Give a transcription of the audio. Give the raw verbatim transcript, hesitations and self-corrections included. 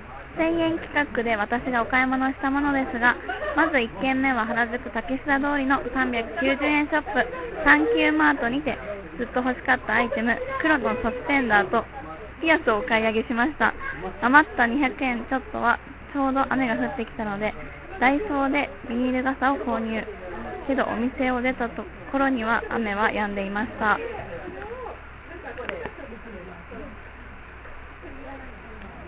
せんえん企画で私がお買い物したものですが、まずいっけんめは原宿竹下通りのさんびゃくきゅうじゅうえんショップサンキューマートにてずっと欲しかったアイテム、黒のサスペンダーとピアスをお買い上げしました。余ったにひゃくえんちょっとはちょうど雨が降ってきたのでダイソーでビニール傘を購入。けどお店を出たところには雨は止んでいました。